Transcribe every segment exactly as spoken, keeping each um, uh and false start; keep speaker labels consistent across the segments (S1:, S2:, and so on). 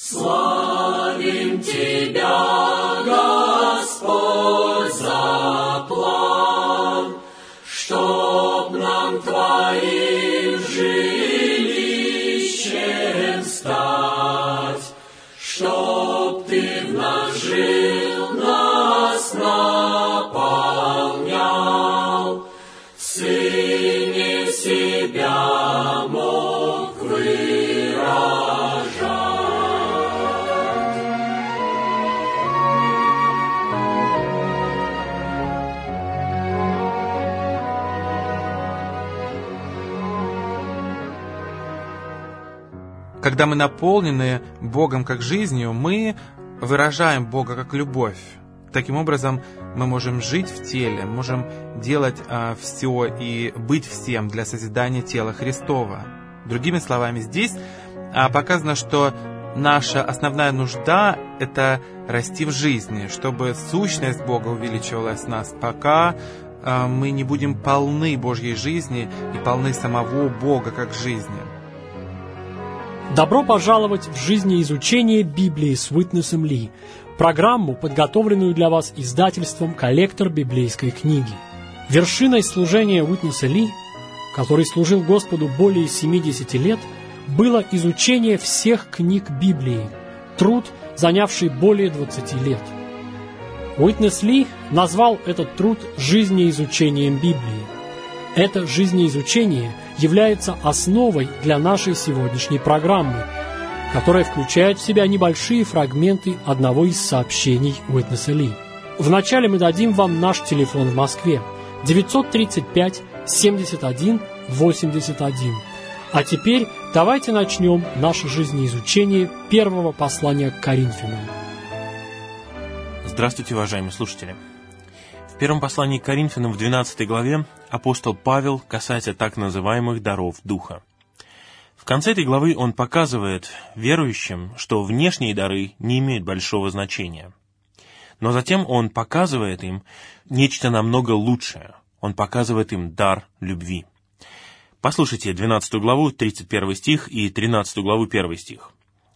S1: Славим Тебя, Господь, за план, чтоб нам Твоим жилищем стать, чтоб Ты в нас жил, нас наполнял, в Сыне себя мог выражать.
S2: Когда мы наполнены Богом как жизнью, мы выражаем Бога как любовь. Таким образом, мы можем жить в теле, можем делать а, все и быть всем для созидания тела Христова. Другими словами, здесь а, показано, что наша основная нужда – это расти в жизни, чтобы сущность Бога увеличивалась в нас, пока а, мы не будем полны Божьей жизни и полны самого Бога как жизни.
S3: Добро пожаловать в жизнеизучение Библии с Уитнесом Ли, программу, подготовленную для вас издательством «Коллектор библейской книги». Вершиной служения Уитнеса Ли, который служил Господу более семидесяти лет, было изучение всех книг Библии, труд, занявший более двадцати лет. Уитнес Ли назвал этот труд жизнеизучением Библии. Это жизнеизучение является основой для нашей сегодняшней программы, которая включает в себя небольшие фрагменты одного из сообщений Уитнеса Ли. Вначале мы дадим вам наш телефон в Москве девятьсот тридцать пять семьдесят один восемьдесят один. А теперь давайте начнем наше жизнеизучение первого послания к Коринфянам.
S4: Здравствуйте, уважаемые слушатели! В первом послании к Коринфянам в двенадцатой главе апостол Павел касается так называемых даров Духа. В конце этой главы он показывает верующим, что внешние дары не имеют большого значения. Но затем он показывает им нечто намного лучшее. Он показывает им дар любви. Послушайте двенадцатую главу, тридцать первый стих и тринадцатую главу, первый стих.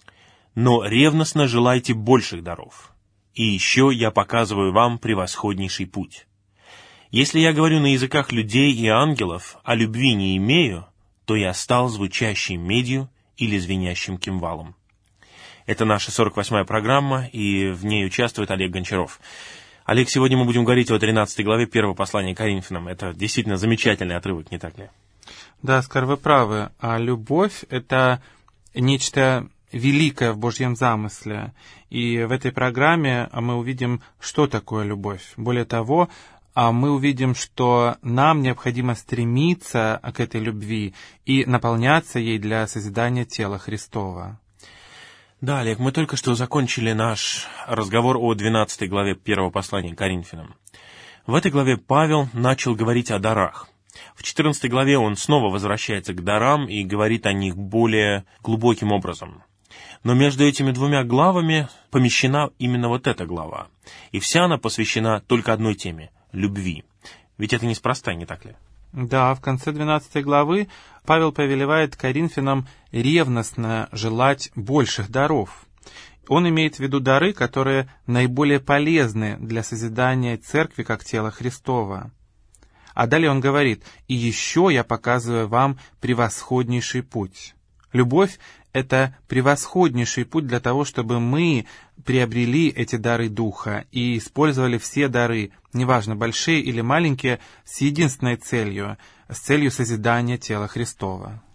S4: «Но ревностно желайте больших даров. И еще я показываю вам превосходнейший путь. Если я говорю на языках людей и ангелов, а любви не имею, то я стал звучащей медью или звенящим кимвалом». Это наша сорок восьмая программа, и в ней участвует Олег Гончаров. Олег, сегодня мы будем говорить о тринадцатой главе первого послания к Коринфянам. Это действительно замечательный отрывок, не так ли?
S2: Да, Оскар, вы правы. А любовь — это нечто великое в Божьем замысле. И в этой программе мы увидим, что такое любовь. Более того, мы увидим, что нам необходимо стремиться к этой любви и наполняться ей для созидания тела Христова.
S4: Да, Олег, мы только что закончили наш разговор о двенадцатой главе первого послания к Коринфянам. В этой главе Павел начал говорить о дарах. В четырнадцатой главе он снова возвращается к дарам и говорит о них более глубоким образом. Но между этими двумя главами помещена именно вот эта глава. И вся она посвящена только одной теме — любви. Ведь это неспроста, не так ли?
S2: Да, в конце двенадцатой главы Павел повелевает коринфянам ревностно желать больших даров. Он имеет в виду дары, которые наиболее полезны для созидания церкви как тела Христова. А далее он говорит: «И еще я показываю вам превосходнейший путь». Любовь — это превосходнейший путь для того, чтобы мы приобрели эти дары Духа и использовали все дары, неважно, большие или маленькие, с единственной целью, с целью созидания тела Христова.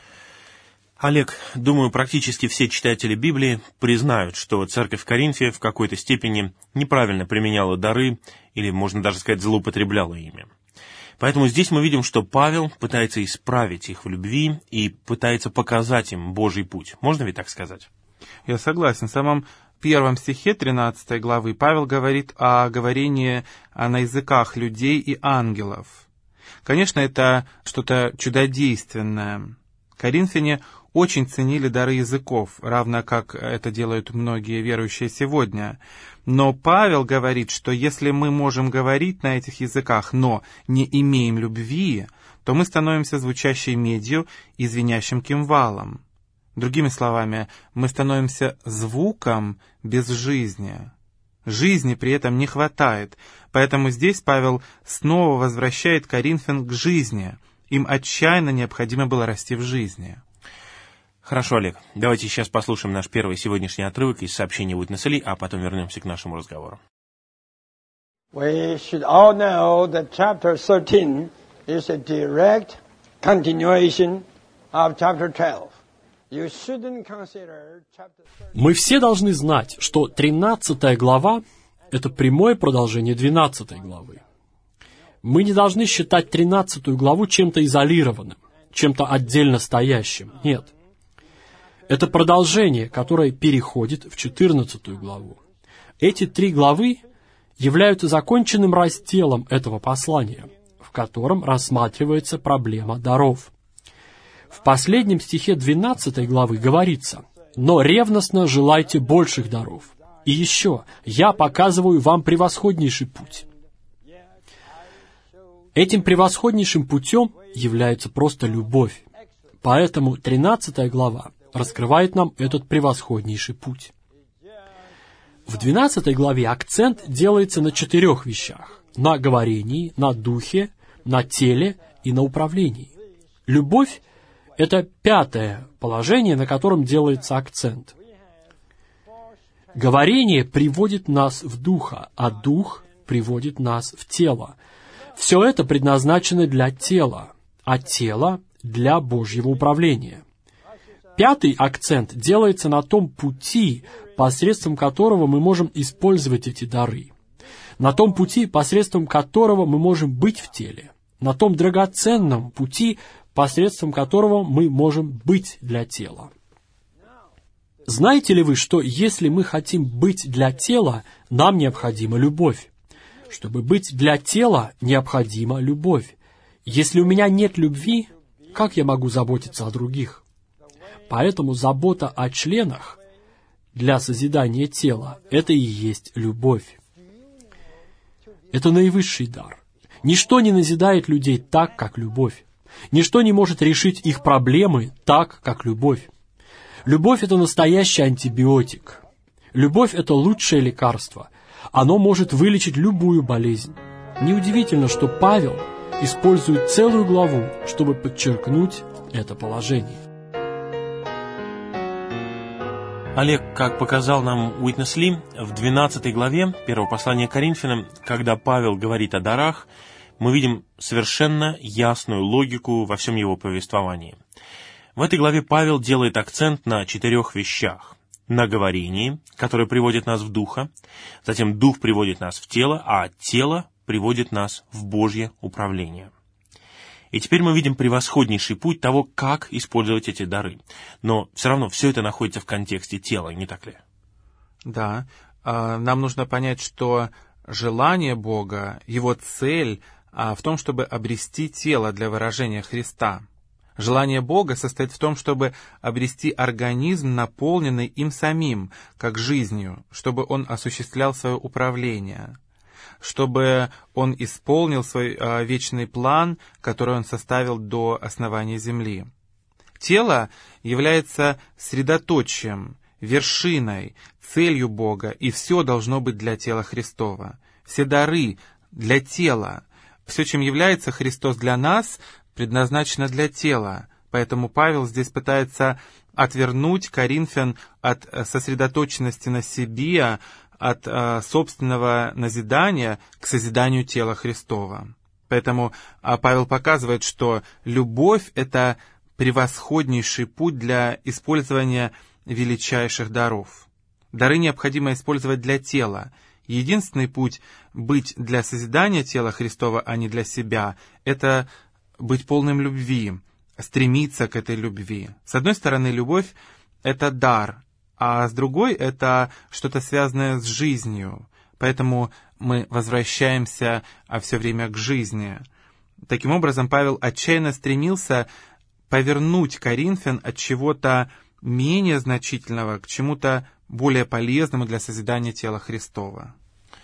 S4: Олег, думаю, практически все читатели Библии признают, что церковь в Коринфе в какой-то степени неправильно применяла дары, или, можно даже сказать, злоупотребляла ими. Поэтому здесь мы видим, что Павел пытается исправить их в любви и пытается показать им Божий путь. Можно ведь так сказать?
S2: Я согласен. В самом первом стихе тринадцатой главы Павел говорит о говорении на языках людей и ангелов. Конечно, это что-то чудодейственное. Коринфяне очень ценили дары языков, равно как это делают многие верующие сегодня. Но Павел говорит, что если мы можем говорить на этих языках, но не имеем любви, то мы становимся звучащей медью и звенящим кимвалом. Другими словами, мы становимся звуком без жизни. Жизни при этом не хватает, поэтому здесь Павел снова возвращает коринфян к жизни. Им отчаянно необходимо было расти в жизни.
S4: Хорошо, Олег, давайте сейчас послушаем наш первый сегодняшний отрывок из сообщения Witness Lee, а потом вернемся к нашему разговору.
S5: We should all know that chapter thirteen is a direct continuation of chapter twelve. You shouldn't consider chapter thirteen.
S3: Мы все должны знать, что тринадцатая глава – это прямое продолжение двенадцатой главы. Мы не должны считать тринадцатую главу чем-то изолированным, чем-то отдельно стоящим. Нет. Это продолжение, которое переходит в четырнадцатую главу. Эти три главы являются законченным разделом этого послания, в котором рассматривается проблема даров. В последнем стихе двенадцатой главы говорится: «Но ревностно желайте больших даров. И еще, я показываю вам превосходнейший путь». Этим превосходнейшим путем является просто любовь. Поэтому тринадцатая глава раскрывает нам этот превосходнейший путь. В двенадцатой главе акцент делается на четырех вещах: на говорении, на духе, на теле и на управлении. Любовь — это пятое положение, на котором делается акцент. Говорение приводит нас в духа, а дух приводит нас в тело. Все это предназначено для тела, а тело — для Божьего управления. Пятый акцент делается на том пути, посредством которого мы можем использовать эти дары, на том пути, посредством которого мы можем быть в теле, на том драгоценном пути, посредством которого мы можем быть для тела. Знаете ли вы, что если мы хотим быть для тела, нам необходима любовь? Чтобы быть для тела, необходима любовь. Если у меня нет любви, как я могу заботиться о других? Поэтому забота о членах для созидания тела – это и есть любовь. Это наивысший дар. Ничто не назидает людей так, как любовь. Ничто не может решить их проблемы так, как любовь. Любовь – это настоящий антибиотик. Любовь – это лучшее лекарство. Оно может вылечить любую болезнь. Неудивительно, что Павел использует целую главу, чтобы подчеркнуть это положение.
S4: Олег, как показал нам Witness Lee, в двенадцатой главе первого послания к Коринфянам, когда Павел говорит о дарах, мы видим совершенно ясную логику во всем его повествовании. В этой главе Павел делает акцент на четырех вещах. На говорении, которое приводит нас в духа, затем дух приводит нас в тело, а тело приводит нас в Божье управление. И теперь мы видим превосходнейший путь того, как использовать эти дары. Но все равно все это находится в контексте тела, не так ли?
S2: Да. Нам нужно понять, что желание Бога, Его цель в том, чтобы обрести тело для выражения Христа. Желание Бога состоит в том, чтобы обрести организм, наполненный им самим, как жизнью, чтобы он осуществлял свое управление, чтобы он исполнил свой э, вечный план, который он составил до основания земли. Тело является средоточием, вершиной, целью Бога, и все должно быть для тела Христова. Все дары для тела. Все, чем является Христос для нас, предназначено для тела. Поэтому Павел здесь пытается отвернуть коринфян от сосредоточенности на себе, от э, собственного назидания к созиданию тела Христова. Поэтому э, Павел показывает, что любовь — это превосходнейший путь для использования величайших даров. Дары необходимо использовать для тела. Единственный путь быть для созидания тела Христова, а не для себя, это быть полным любви, стремиться к этой любви. С одной стороны, любовь — это дар, а с другой — это что-то связанное с жизнью. Поэтому мы возвращаемся все время к жизни. Таким образом, Павел отчаянно стремился повернуть коринфян от чего-то менее значительного к чему-то более полезному для созидания тела Христова.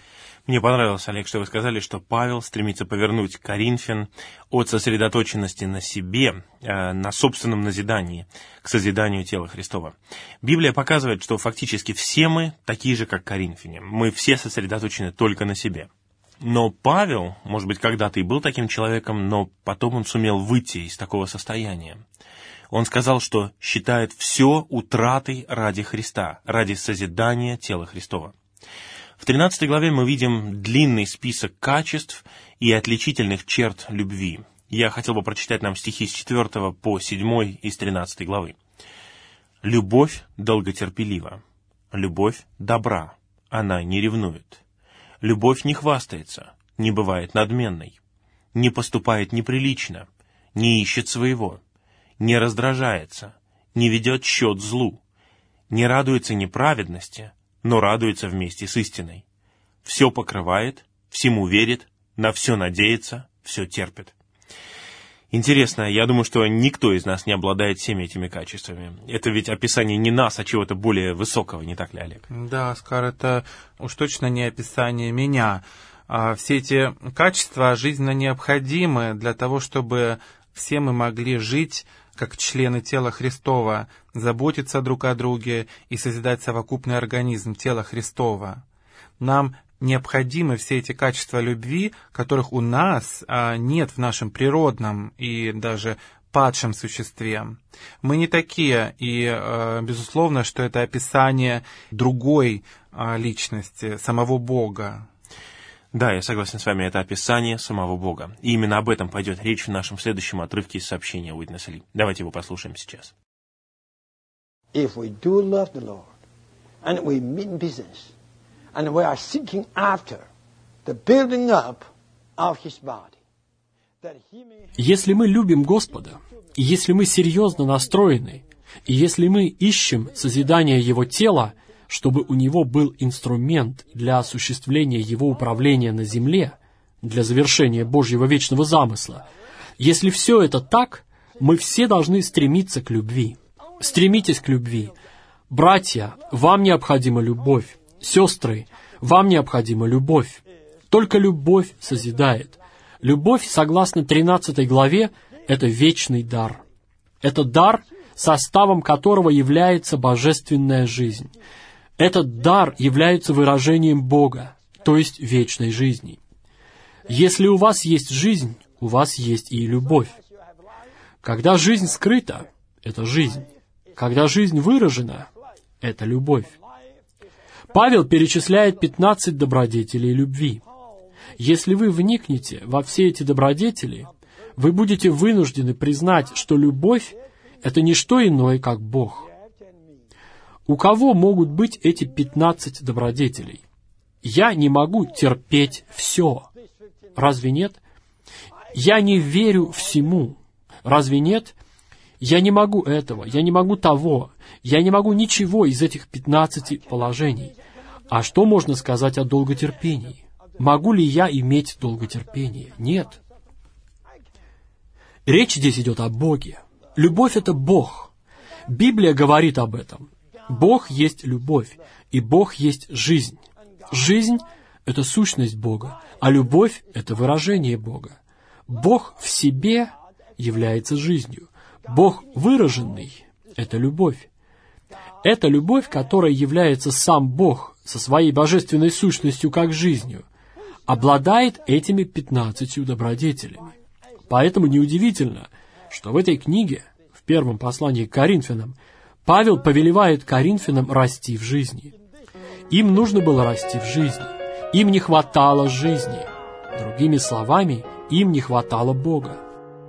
S4: Мне понравилось, Олег, что вы сказали, что Павел стремится повернуть Коринфян от сосредоточенности на себе, на собственном назидании, к созиданию тела Христова. Библия показывает, что фактически все мы такие же, как коринфяне. Мы все сосредоточены только на себе. Но Павел, может быть, когда-то и был таким человеком, но потом он сумел выйти из такого состояния. Он сказал, что считает все утратой ради Христа, ради созидания тела Христова. В тринадцатой главе мы видим длинный список качеств и отличительных черт любви. Я хотел бы прочитать нам стихи с четвёртого по седьмой из тринадцатой главы. «Любовь долготерпелива, любовь добра, она не ревнует. Любовь не хвастается, не бывает надменной, не поступает неприлично, не ищет своего, не раздражается, не ведет счет злу, не радуется неправедности, но радуется вместе с истиной. Все покрывает, всему верит, на все надеется, все терпит». Интересно, я думаю, что никто из нас не обладает всеми этими качествами. Это ведь описание не нас, а чего-то более высокого, не так ли, Олег?
S2: Да, Оскар, это уж точно не описание меня. Все эти качества жизненно необходимы для того, чтобы все мы могли жить как члены тела Христова, заботиться друг о друге и созидать совокупный организм тела Христова. Нам необходимы все эти качества любви, которых у нас а, нет в нашем природном и даже падшем существе. Мы не такие, и, а, безусловно, что это описание другой а, личности, самого Бога.
S4: Да, я согласен с вами, это описание самого Бога. И именно об этом пойдет речь в нашем следующем отрывке из сообщения Witness Lee. Давайте его послушаем сейчас.
S5: If we do love the Lord, and we mean business, and we are seeking after the building up of His body, that He may...
S3: Если мы любим Господа, и если мы серьезно настроены, и если мы ищем созидание Его тела, чтобы у Него был инструмент для осуществления Его управления на земле, для завершения Божьего вечного замысла, если все это так, мы все должны стремиться к любви. Стремитесь к любви. Братья, вам необходима любовь. Сестры, вам необходима любовь. Только любовь созидает. Любовь, согласно тринадцатой главе, это вечный дар. Это дар, составом которого является божественная жизнь. Этот дар является выражением Бога, то есть вечной жизни. Если у вас есть жизнь, у вас есть и любовь. Когда жизнь скрыта, это жизнь. Когда жизнь выражена, это любовь. Павел перечисляет пятнадцать добродетелей любви. Если вы вникнете во все эти добродетели, вы будете вынуждены признать, что любовь — это не что иное, как Бог. У кого могут быть эти пятнадцать добродетелей? Я не могу терпеть все. Разве нет? Я не верю всему. Разве нет? Я не могу этого, я не могу того, я не могу ничего из этих пятнадцати положений. А что можно сказать о долготерпении? Могу ли я иметь долготерпение? Нет. Речь здесь идет о Боге. Любовь — это Бог. Библия говорит об этом. Бог есть любовь, и Бог есть жизнь. Жизнь — это сущность Бога, а любовь — это выражение Бога. Бог в себе является жизнью. Бог выраженный — это любовь. Это любовь, которая является сам Бог со своей божественной сущностью как жизнью, обладает этими пятнадцатью добродетелями. Поэтому неудивительно, что в этой книге, в первом послании к Коринфянам, Павел повелевает Коринфянам расти в жизни. Им нужно было расти в жизни. Им не хватало жизни. Другими словами, им не хватало Бога.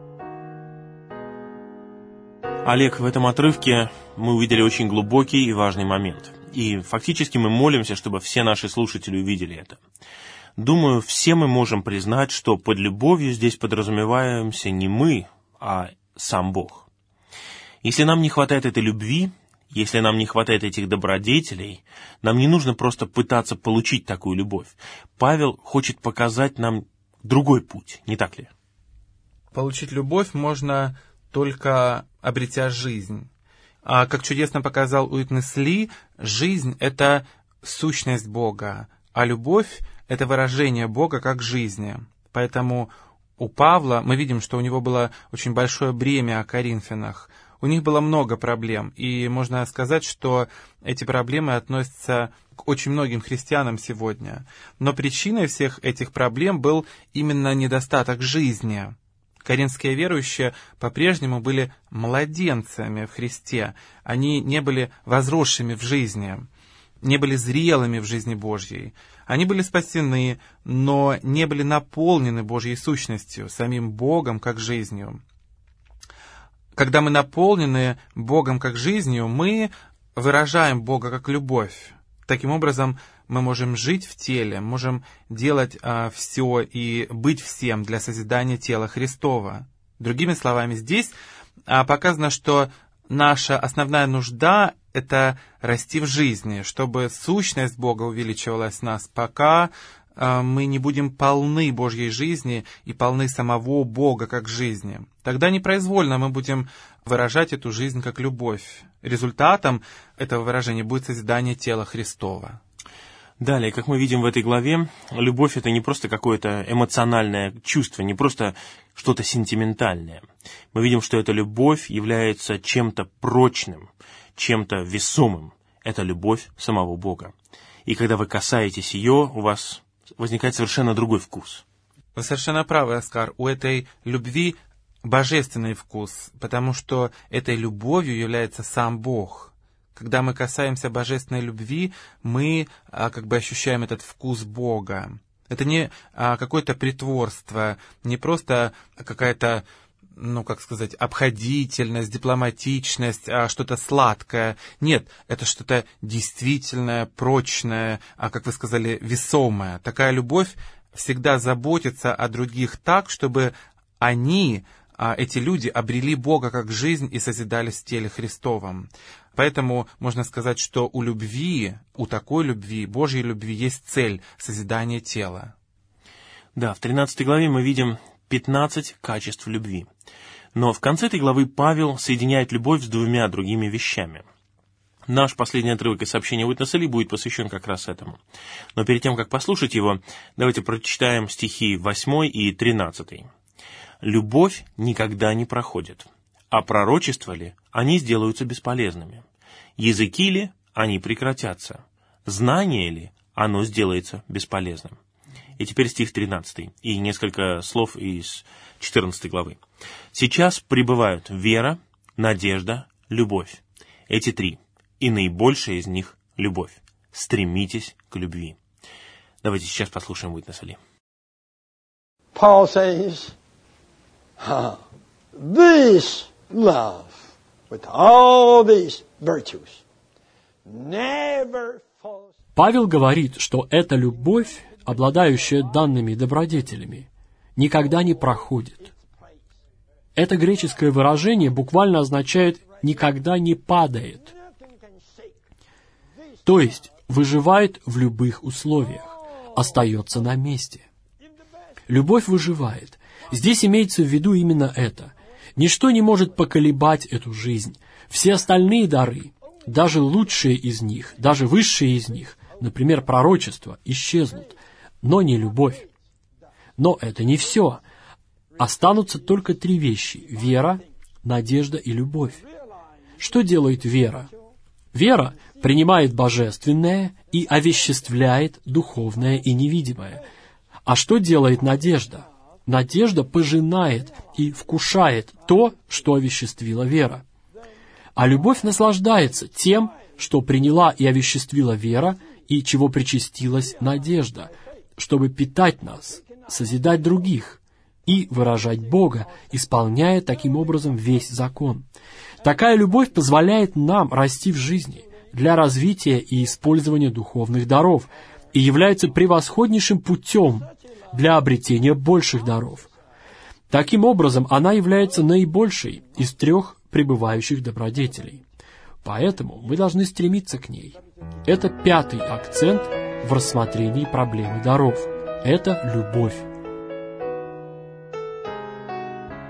S4: Олег, в этом отрывке мы увидели очень глубокий и важный момент. И фактически мы молимся, чтобы все наши слушатели увидели это. Думаю, все мы можем признать, что под любовью здесь подразумеваемся не мы, а сам Бог. Если нам не хватает этой любви, если нам не хватает этих добродетелей, нам не нужно просто пытаться получить такую любовь. Павел хочет показать нам другой путь, не так ли?
S2: Получить любовь можно только обретя жизнь. А как чудесно показал Уитнес Ли, жизнь — это сущность Бога, а любовь — это выражение Бога как жизни. Поэтому у Павла мы видим, что у него было очень большое бремя о Коринфянах. У них было много проблем, и можно сказать, что эти проблемы относятся к очень многим христианам сегодня. Но причиной всех этих проблем был именно недостаток жизни. Коринфские верующие по-прежнему были младенцами в Христе. Они не были возросшими в жизни, не были зрелыми в жизни Божьей. Они были спасены, но не были наполнены Божьей сущностью, самим Богом как жизнью. Когда мы наполнены Богом как жизнью, мы выражаем Бога как любовь. Таким образом, мы можем жить в теле, можем делать а, все и быть всем для созидания тела Христова. Другими словами, здесь а, показано, что наша основная нужда — это расти в жизни, чтобы сущность Бога увеличивалась в нас, пока а, мы не будем полны Божьей жизни и полны самого Бога как жизни. Тогда непроизвольно мы будем выражать эту жизнь как любовь. Результатом этого выражения будет созидание тела Христова.
S4: Далее, как мы видим в этой главе, любовь — это не просто какое-то эмоциональное чувство, не просто что-то сентиментальное. Мы видим, что эта любовь является чем-то прочным, чем-то весомым. Это любовь самого Бога. И когда вы касаетесь ее, у вас возникает совершенно другой вкус.
S2: Вы совершенно правы, Оскар. У этой любви божественный вкус, потому что этой любовью является сам Бог. Когда мы касаемся божественной любви, мы а, как бы ощущаем этот вкус Бога. Это не а, какое-то притворство, не просто какая-то, ну, как сказать, обходительность, дипломатичность, а что-то сладкое. Нет, это что-то действительное, прочное, а, как вы сказали, весомое. Такая любовь всегда заботится о других так, чтобы они, эти люди, обрели Бога как жизнь и созидались в теле Христовом. Поэтому можно сказать, что у любви, у такой любви, Божьей любви, есть цель — созидание тела.
S4: Да, в тринадцатой главе мы видим пятнадцать качеств любви. Но в конце этой главы Павел соединяет любовь с двумя другими вещами. Наш последний отрывок из сообщения Witness Lee будет посвящен как раз этому. Но перед тем, как послушать его, давайте прочитаем стихи восьмой и тринадцатый. «Любовь никогда не проходит, а пророчества ли, они сделаются бесполезными. Языки ли, они прекратятся. Знание ли, оно сделается бесполезным». И теперь стих тринадцатый и несколько слов из четырнадцатой главы. «Сейчас пребывают вера, надежда, любовь. Эти три, и наибольшая из них — любовь. Стремитесь к любви». Давайте сейчас послушаем Witness Lee.
S5: Paul says, this love, with all these virtues, never falls.
S3: Павел говорит, что эта любовь, обладающая данными добродетелями, никогда не проходит. Это греческое выражение буквально означает «никогда не падает», то есть выживает в любых условиях, остается на месте. Любовь выживает. Здесь имеется в виду именно это. Ничто не может поколебать эту жизнь. Все остальные дары, даже лучшие из них, даже высшие из них, например, пророчество, исчезнут, но не любовь. Но это не все. Останутся только три вещи — вера, надежда и любовь. Что делает вера? Вера принимает божественное и овеществляет духовное и невидимое. А что делает надежда? Надежда пожинает и вкушает то, что овеществила вера. А любовь наслаждается тем, что приняла и овеществила вера, и чего причастилась надежда, чтобы питать нас, созидать других и выражать Бога, исполняя таким образом весь закон. Такая любовь позволяет нам расти в жизни для развития и использования духовных даров и является превосходнейшим путем для обретения больших даров. Таким образом, она является наибольшей из трех пребывающих добродетелей. Поэтому мы должны стремиться к ней. Это пятый акцент в рассмотрении проблемы даров. Это любовь.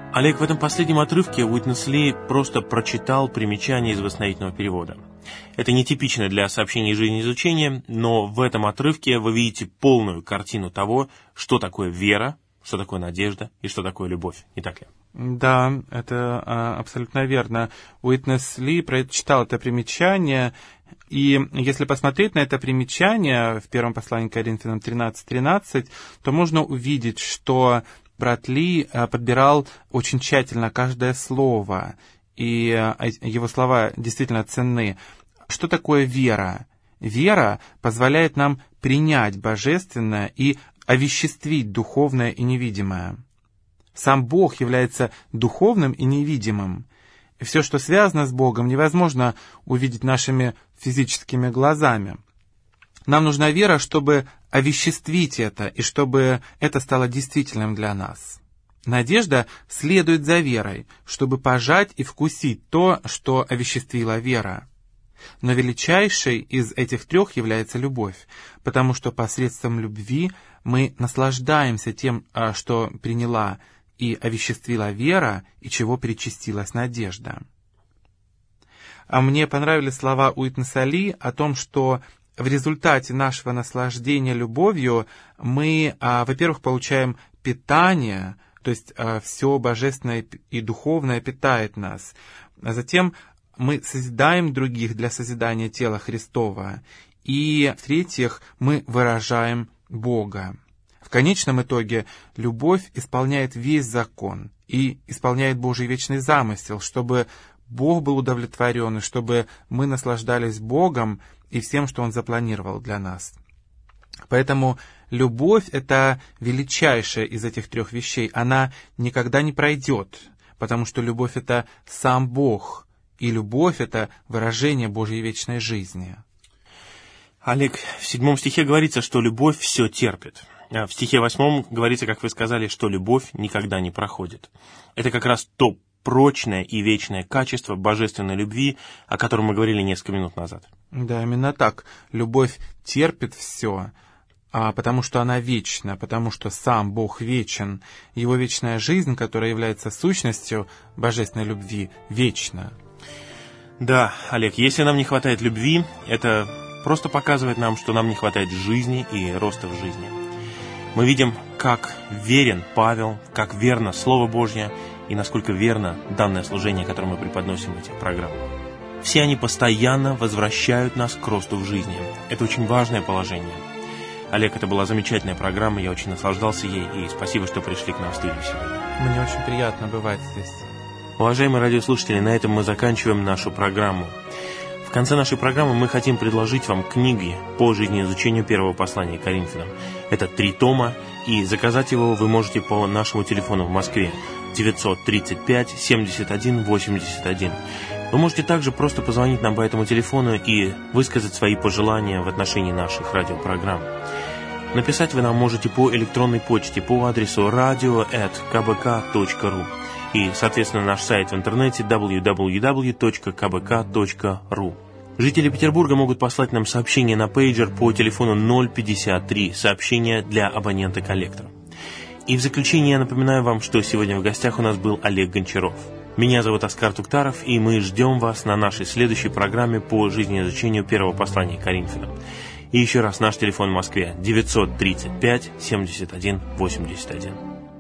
S4: Олег, в этом последнем отрывке Уитнес Ли просто прочитал примечание из восстановительного перевода. Это нетипично для сообщений жизнеизучения, но в этом отрывке вы видите полную картину того, что такое вера, что такое надежда и что такое любовь, не так ли?
S2: Да, это а, абсолютно верно. Уитнес Ли прочитал это примечание, и если посмотреть на это примечание в первом послании к Коринфянам тринадцать тринадцать, то можно увидеть, что брат Ли подбирал очень тщательно каждое слово, и его слова действительно ценны. Что такое вера? Вера позволяет нам принять божественное и овеществить духовное и невидимое. Сам Бог является духовным и невидимым. И все, что связано с Богом, невозможно увидеть нашими физическими глазами. Нам нужна вера, чтобы овеществить это, и чтобы это стало действительным для нас. Надежда следует за верой, чтобы пожать и вкусить то, что овеществила вера. Но величайшей из этих трех является любовь, потому что посредством любви мы наслаждаемся тем, что приняла и овеществила вера, и чего причастилась надежда. А мне понравились слова Уитнеса Ли о том, что в результате нашего наслаждения любовью мы, а, во-первых, получаем питание, то есть а, все божественное и духовное питает нас. А затем мы созидаем других для созидания тела Христова. И, в-третьих, мы выражаем Бога. В конечном итоге любовь исполняет весь закон и исполняет Божий вечный замысел, чтобы Бог был удовлетворен, и чтобы мы наслаждались Богом и всем, что Он запланировал для нас. Поэтому любовь — это величайшая из этих трех вещей. Она никогда не пройдет, потому что любовь — это сам Бог, и любовь — это выражение Божьей вечной жизни.
S4: Олег, в седьмом стихе говорится, что любовь все терпит. А в стихе восьмом говорится, как вы сказали, что любовь никогда не проходит. Это как раз то прочное и вечное качество божественной любви, о котором мы говорили несколько минут назад.
S2: Да, именно так. Любовь терпит все, а потому что она вечна, потому что сам Бог вечен. Его вечная жизнь, которая является сущностью божественной любви, вечна.
S4: Да, Олег, если нам не хватает любви, это просто показывает нам, что нам не хватает жизни и роста в жизни. Мы видим, как верен Павел, как верно Слово Божье и насколько верно данное служение, которое мы преподносим в этих программах. Все они постоянно возвращают нас к росту в жизни. Это очень важное положение. Олег, это была замечательная программа, я очень наслаждался ей, и спасибо, что пришли к нам в студию сегодня.
S2: Мне очень приятно бывать здесь.
S4: Уважаемые радиослушатели, на этом мы заканчиваем нашу программу. В конце нашей программы мы хотим предложить вам книги по жизнеизучению первого послания к Коринфянам. Это три тома, и заказать его вы можете по нашему телефону в Москве девятьсот тридцать пять семьдесят один восемьдесят один. Вы можете также просто позвонить нам по этому телефону и высказать свои пожелания в отношении наших радиопрограмм. Написать вы нам можете по электронной почте по адресу радио эт ка бэ ка точка ру и, соответственно, наш сайт в интернете дабл ю дабл ю дабл ю точка ка бэ ка точка ру. Жители Петербурга могут послать нам сообщение на пейджер по телефону ноль пятьдесят три, сообщение для абонента-коллектора. И в заключение я напоминаю вам, что сегодня в гостях у нас был Олег Гончаров. Меня зовут Оскар Туктаров, и мы ждем вас на нашей следующей программе по жизнеизучению первого послания к Коринфянам. И еще раз наш телефон в Москве девятьсот тридцать пять семьдесят один восемьдесят один.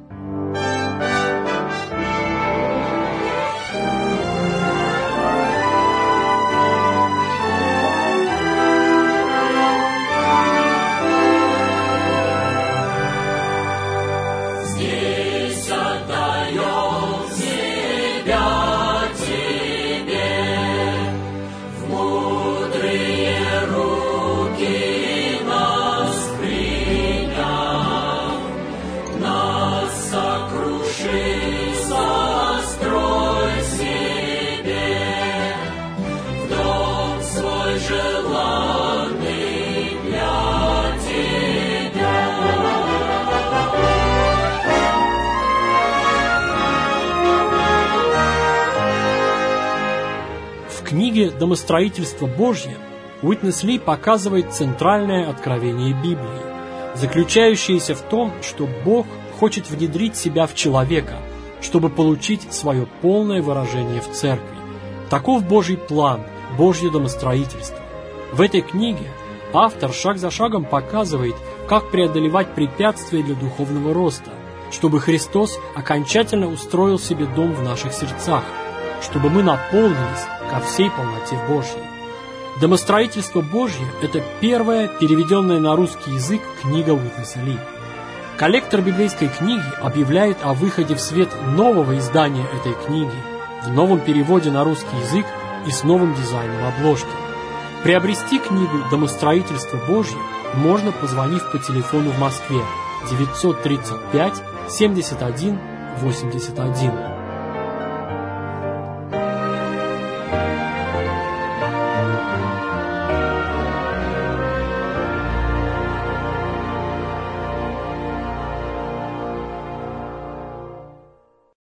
S3: В книге «Домостроительство Божье» Уитнес Ли показывает центральное откровение Библии, заключающееся в том, что Бог хочет внедрить себя в человека, чтобы получить свое полное выражение в церкви. Таков Божий план, Божье домостроительство. В этой книге автор шаг за шагом показывает, как преодолевать препятствия для духовного роста, чтобы Христос окончательно устроил себе дом в наших сердцах, чтобы мы наполнились ко всей полноте Божьей. Домостроительство Божье – это первая переведенная на русский язык книга Уитнеса Ли. Коллектор библейской книги объявляет о выходе в свет нового издания этой книги в новом переводе на русский язык и с новым дизайном обложки. Приобрести книгу «Домостроительство Божье» можно, позвонив по телефону в Москве девятьсот тридцать пять семьдесят один восемьдесят один.